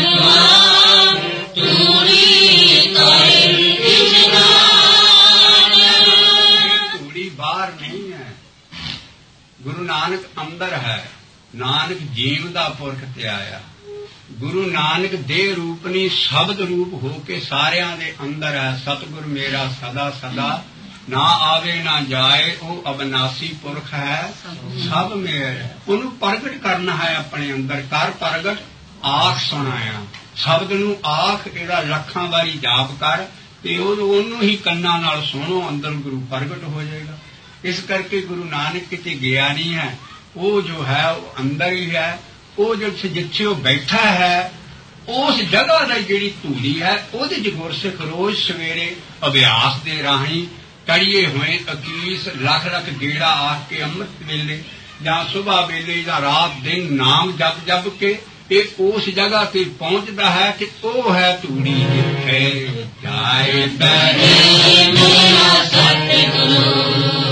S1: ਪੂਰੀ ਕਰੀ ਇਸਨਾਨ। ਧੂੜੀ ਬਾਹਰ ਨਹੀਂ ਹੈ, ਗੁਰੂ ਨਾਨਕ ਅੰਦਰ ਹੈ। ਨਾਨਕ ਜੀਵ ਦਾ ਪੁਰਖ ਤੇ ਆਇਆ। ਗੁਰੂ ਨਾਨਕ ਦੇਹ ਰੂਪ ਨਹੀਂ, ਸ਼ਬਦ ਰੂਪ ਹੋ ਕੇ ਸਾਰਿਆਂ ਦੇ ਅੰਦਰ ਹੈ। ਸਤਿਗੁਰ ਮੇਰਾ ਸਦਾ ਸਦਾ ਨਾ ਆਵੇ ਨਾ ਜਾਏ, ਉਹ ਅਬਨਾਸੀ ਪੁਰਖ ਹੈ, ਸਭ ਮੇਰ। ਉਹਨੂੰ ਪ੍ਰਗਟ ਕਰਨਾ ਹੈ ਆਪਣੇ ਅੰਦਰ। ਕਰ ਪ੍ਰਗਟ ਆਖ ਸੁਣਾਇਆ, ਸ਼ਬਦ ਨੂੰ ਆਖ ਇਹਦਾ ਲੱਖਾਂ ਵਾਰੀ ਜਾਪ ਕਰ ਤੇ ਉਹਨੂੰ ਹੀ ਕੰਨਾਂ ਨਾਲ ਸੁਣੋ, ਅੰਦਰ ਗੁਰੂ ਪ੍ਰਗਟ ਹੋ ਜਾਏਗਾ। ਇਸ ਕਰਕੇ ਗੁਰੂ ਨਾਨਕ ਕਿਤੇ ਗਿਆ ਨਹੀਂ ਹੈ, ਉਹ ਜੋ ਹੈ ਉਹ ਅੰਦਰ ਹੀ ਹੈ। ਉਹ ਜੋ ਜਿੱਥੇ ਉਹ ਬੈਠਾ ਹੈ ਉਸ ਜਗ੍ਹਾ ਦੀ ਜਿਹੜੀ ਧੂੜੀ ਹੈ ਉਹਦੇ 'ਚ ਗੁਰਸਿੱਖ ਰੋਜ਼ ਸਵੇਰੇ ਅਭਿਆਸ ਦੇ ਰਾਹੀਂ ਕੜੀਏ ਹੋਏ ਅਕੀਸ ਲੱਖ ਲੱਖ ਗੇੜਾ ਆਖ ਕੇ ਅੰਮ੍ਰਿਤ ਵੇਲੇ ਜਾਂ ਸੁਬਾਹ ਵੇਲੇ ਜਾਂ ਰਾਤ ਦਿਨ ਨਾਮ ਜਪ ਜਪ ਕੇ ਇਹ ਉਸ ਜਗ੍ਹਾ ਤੇ ਪਹੁੰਚਦਾ ਹੈ ਕਿ ਉਹ ਹੈ ਧੂੜੀ ਜਿੱਥੇ ਜਾਏ ਬਹਿ ਮੇਰਾ ਸਤਿਗੁਰੂ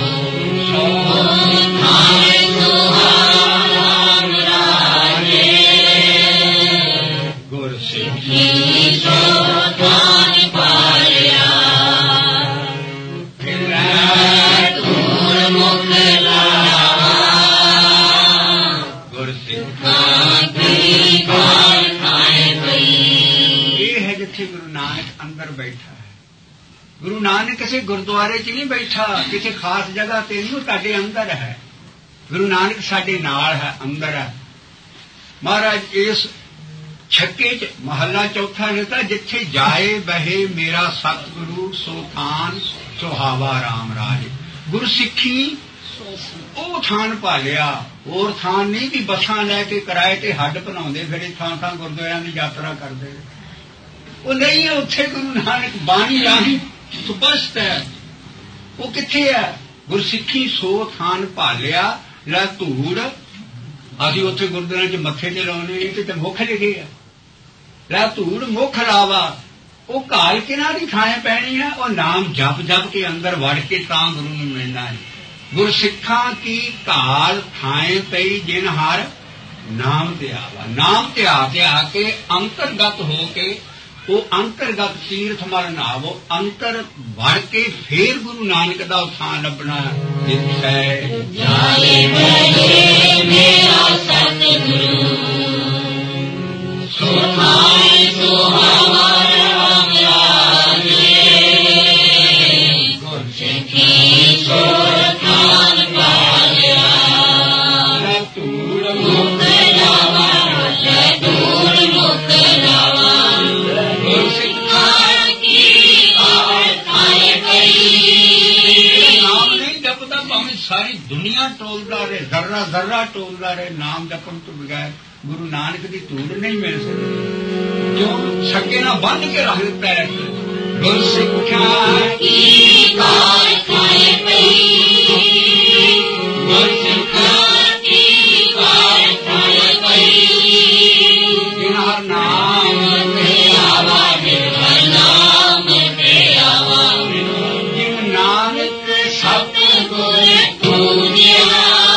S1: ਗੁਰਸਿੱਖੀ ਸੋਧਾਨ ਪਾਇਆ ਫਿਰੈ ਧੂੜ ਮੁਖ ਲਾਵਾ, ਗੁਰਸਿੱਖਾਂ ਦੀ ਬਾਲ ਖਾਏ ਪਈ। ਇਹ ਹੈ ਜਿੱਥੇ ਗੁਰੂ ਨਾਨਕ ਅੰਦਰ ਬੈਠਾ ਹੈ। ਗੁਰੂ ਨਾਨਕ ਕਿਸੇ ਗੁਰਦੁਆਰੇ 'ਚ ਨਹੀਂ ਬੈਠਾ, ਕਿਸੇ ਖਾਸ ਜਗ੍ਹਾ ਤੇ ਨਹੀਂ, ਉਹ ਤੁਹਾਡੇ ਅੰਦਰ ਹੈ। ਗੁਰੂ ਨਾਨਕ ਸਾਡੇ ਨਾਲ ਹੈ, ਅੰਦਰ ਹੈ। ਮਹਾਰਾਜ ਇਸ ਛੱਕੇ 'ਚ ਮਹੱਲਾ ਚੌਥਾ ਨੇ ਤਾਂ ਜਿੱਥੇ ਜਾਏ ਬਹੇ ਮੇਰਾ ਸਤਿਗੁਰੂ ਸੋ ਥਾਨ ਸੁਹਾਵਾ ਰਾਮ ਰਾਜ। ਗੁਰਸਿੱਖੀ ਉਹ ਥਾਨ ਭਾਲਿਆ, ਹੋਰ ਥਾਨ ਨਹੀਂ ਵੀ ਬੱਸਾਂ ਲੈ ਕੇ ਕਿਰਾਏ ਤੇ ਹੱਡ ਬਣਾਉਂਦੇ ਫਿਰੇ ਥਾਂ ਥਾਂ ਗੁਰਦੁਆਰਿਆਂ ਦੀ ਯਾਤਰਾ ਕਰਦੇ। ਉਹ ਨਹੀਂ ਹੈ ਉੱਥੇ। ਗੁਰੂ ਨਾਨਕ ਬਾਣੀ ਰਾਹੀਂ ਸਪਸ਼ਟ ਹੈ ਉਹ ਕਿੱਥੇ ਹੈ। ਗੁਰਸਿੱਖੀ ਸੋ ਥਾਨ ਭਾਲਿਆ ਲੈ ਧੂੜ। ਅਸੀਂ ਉੱਥੇ ਗੁਰਦੁਆਰਿਆਂ 'ਚ ਮੱਥੇ ਤੇ ਲਾਉਣੇ, ਇਹ ਤੇ ਮੁੱਖ ਲਿਖੇ ਆ ਲੈ ਧੂੜ ਮੁੱਖ ਲਾਵਾ। ਉਹ ਘਾਲ ਕਿਹਨਾਂ ਦੀ ਥਾਂ ਪੈਣੀ ਹੈ? ਉਹ ਨਾਮ ਜਪ ਜਪ ਕੇ ਅੰਦਰ ਵੜ ਕੇ ਤਾਂ ਗੁਰੂ ਨੂੰ ਮਿਲਣਾ ਹੈ। ਗੁਰਸਿੱਖਾਂ ਕੀ ਘਾਲ ਥਾਂ ਪਈ ਜਿਨ ਹਰ ਨਾਮ ਤੇ ਆਵਾ। ਨਾਮ ਤੇ ਆ ਕੇ ਆ ਕੇ ਅੰਤਰਗਤ ਹੋ ਕੇ ਉਹ ਅੰਤਰਗਤ ਤੀਰਥ ਮਲ ਨਾਵੋ, ਅੰਤਰ ਵੜ ਕੇ ਫੇਰ ਗੁਰੂ ਨਾਨਕ ਦਾ ਥਾਂ ਲੱਭਣਾ। ਜਿੱਥੇ
S2: ਜਾਏ ਬਹਿ ਮੇਰਾ ਸਤਿਗੁਰੂ ਸੋ ਥਾਏ ਸੁਹਾਵਾ ਰਾਮ ਰਾਜੇ ਗੁਰਸਿੱਖੀ ਸੋ ਥਾਨ ਪਾਲਿਆ
S1: ਧੂੜ
S2: ਮੁਖ ਜਾਵਾ ਲੈ ਧੂੜ ਮੁਖ ਜਾਵਾ ਗੁਰਸਿੱਖਾਂ ਕੀ ਆਵ ਥਾਏ ਪਈ।
S1: ਨਾਮ ਨਹੀਂ ਜਪਦਾ ਭਾਵੇਂ ਸਾਰੀ ਦੁਨੀਆ ਟੋਲਦਾ ਰਹੇ, ਜ਼ਰਰਾ ਜ਼ਰਰਾ ਟੋਲਦਾ ਰਹੇ, ਨਾਮ ਜਪਣ ਤੋਂ ਬਗੈਰ ਗੁਰੂ ਨਾਨਕ ਦੀ ਧੂੜ ਨਹੀਂ ਮਿਲ ਸਕਦੀ। ਜੋ ਛੱਕੇ ਨਾਲ ਬੰਨ੍ਹ ਕੇ ਰੱਖ ਦਿੱਤਾ ਹੈ ਗੁਰਸਿੱਖਾਂ
S2: ਕੀ ਕਾਰ ਥਾਏ ਪਈ। ਗੁਰਸਿੱਖਾਂ ਕੀ ਕਾਰ ਥਾਏ ਪਈ।
S1: ਜਿਨ ਹਰ ਨਾਮ
S2: ਤੇ ਆਵਾ ਹਰ ਨਾਮ ਤੇ ਆਵਾ
S1: ਜਿਨ ਨਾਨਕ
S2: ਸਤਿਗੁਰ ਪੂਜਿਆ।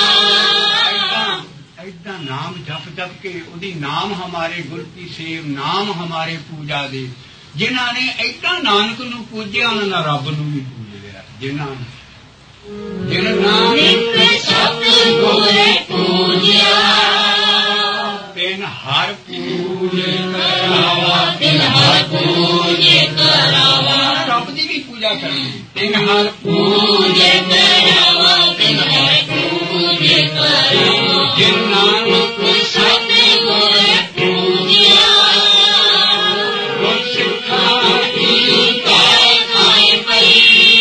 S1: ਏਦਾਂ ਨਾਮ ਜਪ ਜਪ ਕੇ ਉਹਦੀ ਨਾਮ ਹਮਾਰੇ ਗੁਰ ਕੀ ਸੇਵ, ਨਾਮ ਹਮਾਰੇ ਪੂਜਾ ਦੇ। ਜਿਨ੍ਹਾਂ ਨੇ ਏਦਾਂ ਨਾਨਕ ਨੂੰ ਪੂਜਿਆ ਉਹਨਾਂ ਨੇ ਰੱਬ ਨੂੰ ਵੀ ਪੂਜ ਲਿਆ। ਜਿਨ੍ਹਾਂ ਨੇ ਜਿਨ ਨਾਨਕ
S2: ਸਤਿਗੁਰ ਪੂਜਿਆ
S1: ਤਿਨ ਹਰ ਪੂਜ ਕਰਾਵਾ।
S2: ਤਿਨ ਹਰ ਪੂਜ ਕਰਾਵਾ
S1: ਰੱਬ ਦੀ ਵੀ ਪੂਜਾ ਕਰਨੀ। ਤਿਨ ਹਰ
S2: ਪੂਜ ਕਰਾਵਾ ਤਿਨ ਹਰ ਪੂਜ ਕਰਾਵਾ
S1: ਜਿਨ ਨਾਨਕ
S2: ਸਤਿਗੁਰ ਪੂਜਿਆ। ਗੁਰਸਿੱਖਾਂ ਕੀ ਕਾਰ ਥਾਏ ਪਈ।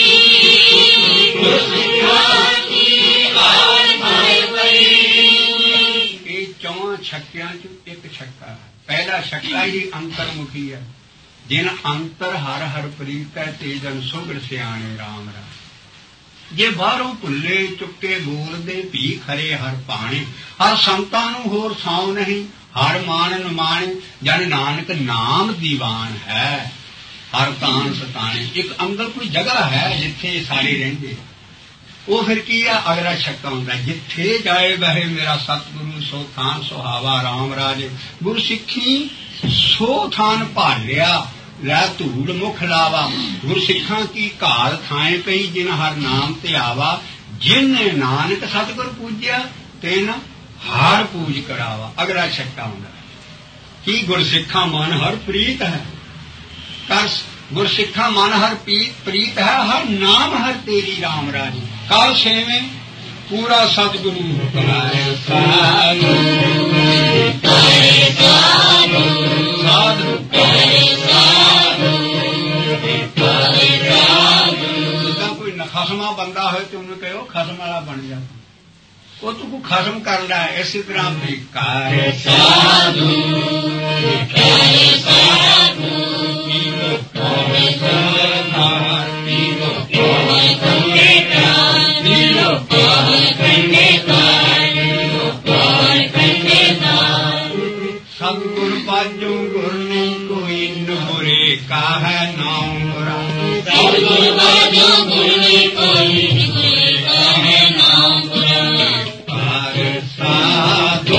S2: ਗੁਰਸਿੱਖਾਂ ਕੀ ਕਾਰ ਥਾਏ ਪਈ।
S1: ਇਹ ਚੌਂ ਛੱਕਿਆਂ ਚ ਇੱਕ ਛੱਕਾ ਹੈ। ਪਹਿਲਾ ਛੱਕਾ ਹੀ ਅੰਤਰਮੁਖੀ ਹੈ। ਜਿਨ ਅੰਤਰ ਹਰ ਹਰ ਪ੍ਰੀਤ ਹੈ ਤੇ ਜਨ ਸੁਗਰ ਸਿਆਣੇ ਰਾਮ ਰਾਮ। ਜੇ ਬਾਹਰੋਂ ਭੁੱਲੇ ਚੁੱਕੇ ਬੋਲਦੇ ਭੀ ਖਰੇ ਹਰ ਭਾਣੇ। ਹਰ ਸੰਤਾਂ ਨੂੰ ਹੋਰ ਸਾਉ ਨਹੀਂ, ਹਰ ਮਾਨਨ ਮਾਣੇ। ਜਨ ਨਾਨਕ ਨਾਮ ਦੀਵਾਨ ਹੈ ਹਰ ਤਾਨ ਸਤਾਣੇ। ਇੱਕ ਅੰਦਰ ਕੋਈ ਜਗ੍ਹਾ ਹੈ ਜਿੱਥੇ ਸਾਰੇ ਰਹਿੰਦੇ। ਉਹ ਫਿਰ ਕੀ ਆ? ਅਗਲਾ ਛੱਕਾ ਹੁੰਦਾ ਜਿੱਥੇ ਜਾਏ ਬਹਿ ਮੇਰਾ ਸਤਿਗੁਰੂ ਸੋ ਥਾਨ ਸੁਹਾਵਾ ਰਾਮ ਰਾਜੇ। ਗੁਰਸਿੱਖੀ ਸੋ ਥਾਨ ਭਾਲਿਆ ਲੈ ਧੂੜ ਮੁਖ ਲਾਵਾ। ਗੁਰਸਿੱਖਾਂ ਕੀ ਘਾਲ ਥਾਂ ਪਈ ਜਿਨ ਹਰ ਨਾਮ ਤੇ ਆਵਾ। ਜਿਨ ਨਾਨਕ ਸਤਿਗੁਰ ਪੂਜਿਆ ਤਿਨ ਹਰ ਪੂਜ ਕਰਾਵਾ। ਅਗਲਾ ਛੱਕਾ ਹੁੰਦਾ ਕੀ? ਗੁਰਸਿੱਖਾਂ ਮਨ ਹਰ ਪ੍ਰੀਤ ਹੈ ਕਰ। ਗੁਰਸਿੱਖਾਂ ਮਨ ਹਰ ਪ੍ਰੀਤ ਹੈ ਹਰ ਨਾਮ ਹਰ ਤੇਰੀ ਰਾਮ ਰਾਜ। ਕਰ ਛੇਵੇਂ ਪੂਰਾ ਸਤਿਗੁਰੂ ਕਰਾਏ ਸਾਧੂ ਕਰੇ ਸਾਧੂ ਸਾਧੂ ਕਰੇ ਸਾਧੂ ਕਰੇ ਸਾਧੂ। ਜਿੱਦਾਂ ਕੋਈ ਖਸਮਾ ਬੰਦਾ ਹੋਏ ਤੇ ਉਹਨੂੰ ਕਹੋ ਖਸਮ ਵਾਲਾ ਬਣ ਜਾ। ਉਹ ਤੂੰ ਕੋ ਖਸਮ ਕਰਦਾ ਹੈ। ਇਸੇ ਤਰ੍ਹਾਂ ਵੀ ਕਰੇ
S2: ਸਾਧੂ ਕਰੇ ਸਾਧੂ
S1: ਪੀਵੋ ਕੋਵੇ ਸਰਦਾਰ ਪੀਵੋ
S2: ਕੋਵੇ ਕੰਡੇਦਾਰ ਪੀਵੋ ਕੋਵੇ ਕੰਡੇਦਾਰ ਪੀਵੋ ਕੋਵੇ ਕੰਡੇਦਾਰ।
S1: ਸਤਿਗੁਰ ਬਾਝੋਂ ਗੁਰ ਨਹੀਂ ਕੋਈ ਨੁਰੇ ਕਾਹੈ ਨਾਮ ਮੁਰਾ।
S2: ਸਤਿਗੁਰ ਬਾਝੋਂ ਗੁਰ ਨਹੀਂ ਕੋਈ ਨੁਰੇ ਕਾਹੈ ਨਾਮ ਮੁਰਾ।
S1: ਹਰ ਸਾਧੂ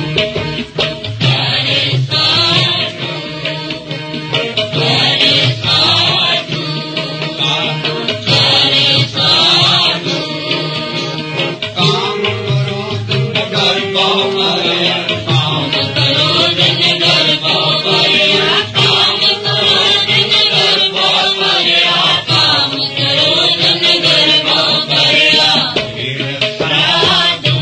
S2: ਕਰੇ ਸਾਧੂ ਕਰੇ ਸਾਧੂ ਕਰੇ ਸਾਧੂ
S1: ਕਾਮ ਕਰੋ ਤੁਮ ਗਰ ਪਾਉ ਮਰਿਆ।
S2: ਕਾਮ ਕਰੋ ਜਿਨ ਘਰ ਪਾਉ ਮਰਿਆ। ਕਾਮ ਕਰੋ ਜਿਨ ਘਰ ਪਾਉ ਮਰਿਆ। ਕਾਮ ਕਰੋ ਜਿਨ ਘਰ ਪਾਉ ਮਰਿਆ।
S1: ਫਿਰ
S2: ਸਾਧੂ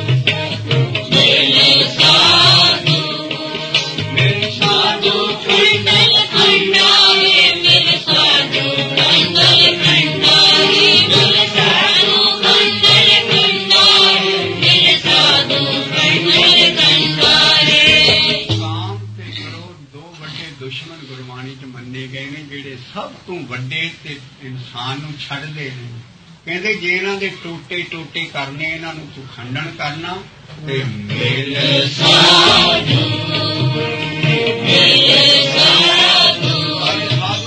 S2: ਮੇਰੇ ਸਾਧੂ
S1: ਮੇਰੇ
S2: ਸਾਧੂ ਖੰਡਲ ਖੰਡਾਰੇ ਮੇਰੇ ਸਾਧੂ ਖੰਡਲ ਖੰਡਾਰੇ ਮੇਰੇ ਸਾਧੂ ਖੰਡਲ ਖੰਡਾਰੇ ਮੇਰੇ ਸਾਧੂ ਖੰਡਲ ਖੰਡਾਰੇ।
S1: ਕਾਮ ਤੇ ਕ੍ਰੋਧ ਦੋ ਵੱਡੇ ਦੁਸ਼ਮਣ ਗੁਰਬਾਣੀ ਚ ਮੰਨੇ ਗਏ ਨੇ ਜਿਹੜੇ ਸਭ ਤੋਂ ਵੱਡੇ ਤੇ ਇਨਸਾਨ ਨੂੰ ਛੱਡਦੇ ਨੇ। ਕਹਿੰਦੇ ਜੇ ਇਹਨਾਂ ਦੇ ਟੋਟੇ ਟੋਟੇ ਕਰਨੇ ਇਹਨਾਂ ਨੂੰ ਤੂੰ ਖੰਡਨ ਕਰਨਾ ਤੇ ਮੇਰੇ
S2: ਸਾਧੂ ਮੇਰੇ ਸਾਧੂ
S1: ਸਾਰੇ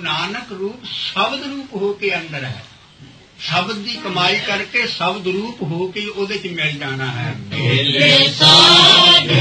S1: ਨਾਨਕ ਰੂਪ ਸ਼ਬਦ ਰੂਪ ਹੋ ਕੇ ਅੰਦਰ ਹੈ। ਸ਼ਬਦ ਦੀ ਕਮਾਈ ਕਰਕੇ ਸ਼ਬਦ ਰੂਪ ਹੋ ਕੇ ਉਹਦੇ ਚ ਮਿਲ ਜਾਣਾ ਹੈ।
S2: ਮਿਲੇ ਸਾਧੂ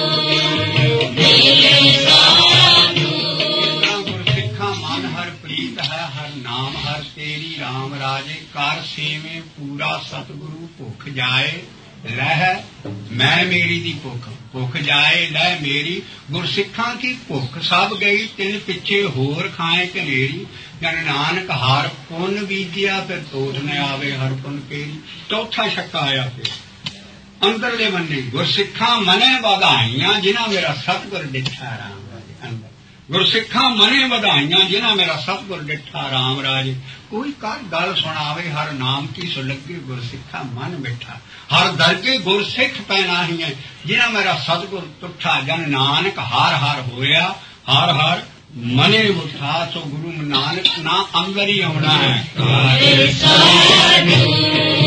S2: ਮਿਲੇ ਸਾਧੂ
S1: ਗੁਰਸਿੱਖਾਂ ਮਨ ਹਰ ਪ੍ਰੀਤ ਹੈ, ਹਰ ਨਾਮ ਹਰ ਤੇਰੀ ਰਾਮ ਰਾਜੇ ਕਰ ਸੇਵੇਂ ਪੂਰਾ ਸਤਿਗੁਰੂ ਭੁੱਖ ਜਾਏ ਲਹਿ ਮੈਂ ਮੇਰੀ ਦੀ ਭੁੱਖ ਭੁੱਖ ਜਾਏ ਲਹਿ ਮੇਰੀ। ਗੁਰਸਿੱਖਾਂ ਕੀ ਭੁੱਖ ਸਭ ਗਈ ਤਿੰਨ ਪਿੱਛੇ ਹੋਰ ਖਾਏ ਕਨੇਰੀ। ਜਨ ਨਾਨਕ ਹਰ ਪੁੰਨ ਬੀਜਿਆ ਫਿਰ ਤੋਤ ਨ ਆਵੇ ਹਰ ਪੁੰਨ ਕੇਰੀ। ਚੌਥਾ ਛੱਕਾ ਆਇਆ ਫਿਰ ਅੰਦਰਲੇ ਮੰਨੇ ਗੁਰਸਿੱਖਾਂ ਮਨੇ ਵਧਾਈਆਂ ਜਿਨ੍ਹਾਂ ਮੇਰਾ ਸਤਿਗੁਰ ਡਿੱਠਾ ਰਾਮ ਰਾਜੇ। ਅੰਦਰ ਗੁਰਸਿੱਖਾਂ ਮਨੇ ਵਧਾਈਆਂ ਜਿਨ੍ਹਾਂ ਮੇਰਾ ਸਤਿਗੁਰ ਡਿੱਠਾ ਰਾਮ ਰਾਜੇ। ਕੋਈ ਕਰ ਗੱਲ ਸੁਣਾਵੇ ਹਰ ਨਾਮ ਕੀ ਸੋ ਲੱਗੇ ਗੁਰਸਿੱਖਾ ਮਨ ਮਿੱਠਾ। ਹਰ ਦਰਗੇ ਗੁਰਸਿੱਖ ਪੈਣਾ ਹੀ ਹੈ ਜਿਨ੍ਹਾਂ ਮੇਰਾ ਸਤਿਗੁਰ ਤੁਠਾ। ਜਨ ਨਾਨਕ ਹਰ ਹਰ ਹੋਇਆ ਹਰ ਹਰ ਮਨੇ ਮੁਠਾ। ਸੋ ਗੁਰੂ ਨਾਨਕ ਨਾ ਅੰਦਰ ਹੀ ਆਉਣਾ ਹੈ।